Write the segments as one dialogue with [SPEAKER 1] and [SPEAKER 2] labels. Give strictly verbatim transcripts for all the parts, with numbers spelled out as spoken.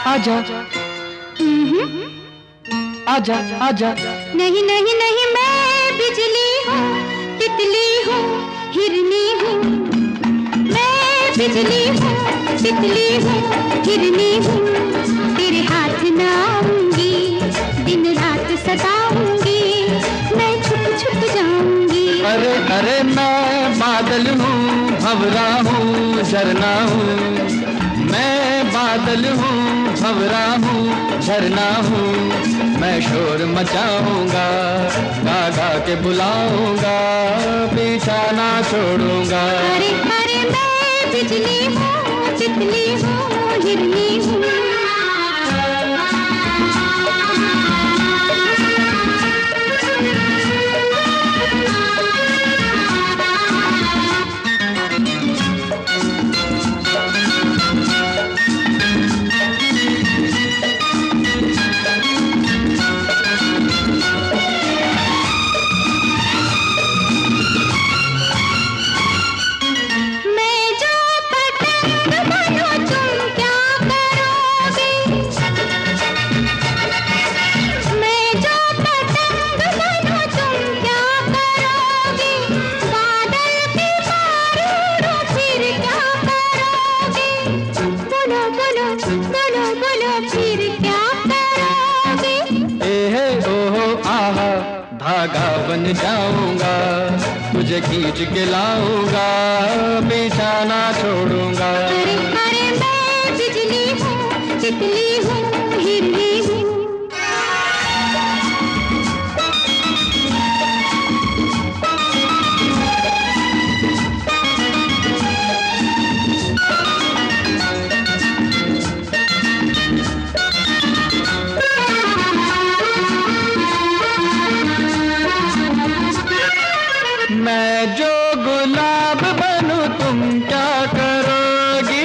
[SPEAKER 1] आजा आजा आजा।
[SPEAKER 2] नहीं नहीं नहीं मैं बिजली हूँ, तितली हूँ, हिरनी हूँ। मैं बिजली हूँ, तितली हूँ, हिरनी हूँ। तेरे हाथ न आऊंगी, दिन रात सताऊंगी, मैं छुप छुप जाऊंगी।
[SPEAKER 1] अरे अरे मैं बादल हूँ, भंवरा हूँ, झरना हूँ। मैं बादल हूँ, भंवरा हूँ, झरना हूँ। मैं शोर मचाऊंगा, गा गा के बुलाऊंगा, पीछा ना छोड़ूंगा।
[SPEAKER 2] अरे अरे मैं बिजली हूँ, तितली हूँ, हिरनी हूँ।
[SPEAKER 1] धागा बन जाऊंगा, तुझे खींच के लाऊंगा, पीछा ना छोड़ूंगा।
[SPEAKER 2] अरे अरे मैं बिजली हूँ, तितली हूँ, हिरनी हूँ।
[SPEAKER 1] मैं जो गुलाब बनूं तुम क्या करोगी?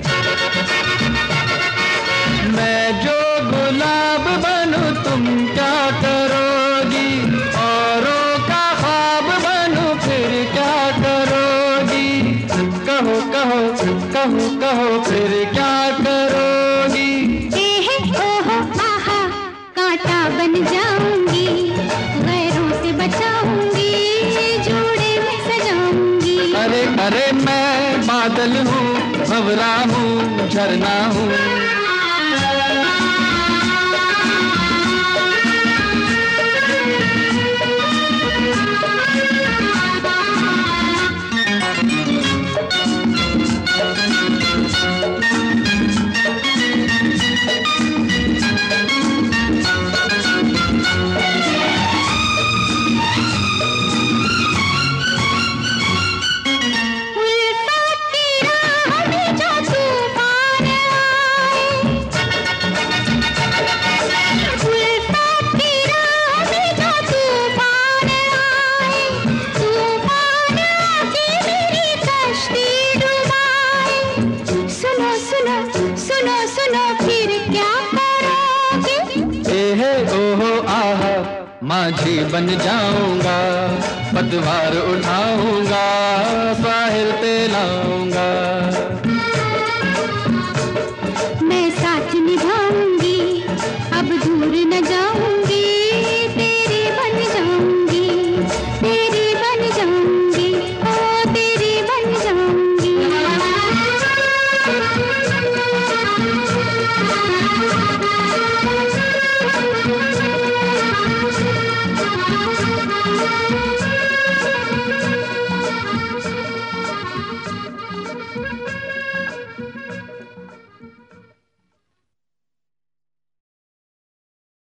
[SPEAKER 1] मैं जो गुलाब बनूं तुम क्या करोगी? औरों का ख्वाब बनूं फिर क्या करोगी? कहो कहो कहो कहो फिर क्या करोगी?
[SPEAKER 2] एहे ओहो आहा, कांटा बन जाऊंगी, गैरों से बचाऊंगी,
[SPEAKER 1] अरे अरे मैं बादल हूँ, भंवरा हूँ, झरना हूँ। माझी बन जाऊंगा, पतवार उठाऊंगा, साहिल पे लाऊंगा।
[SPEAKER 2] मैं साथ निभा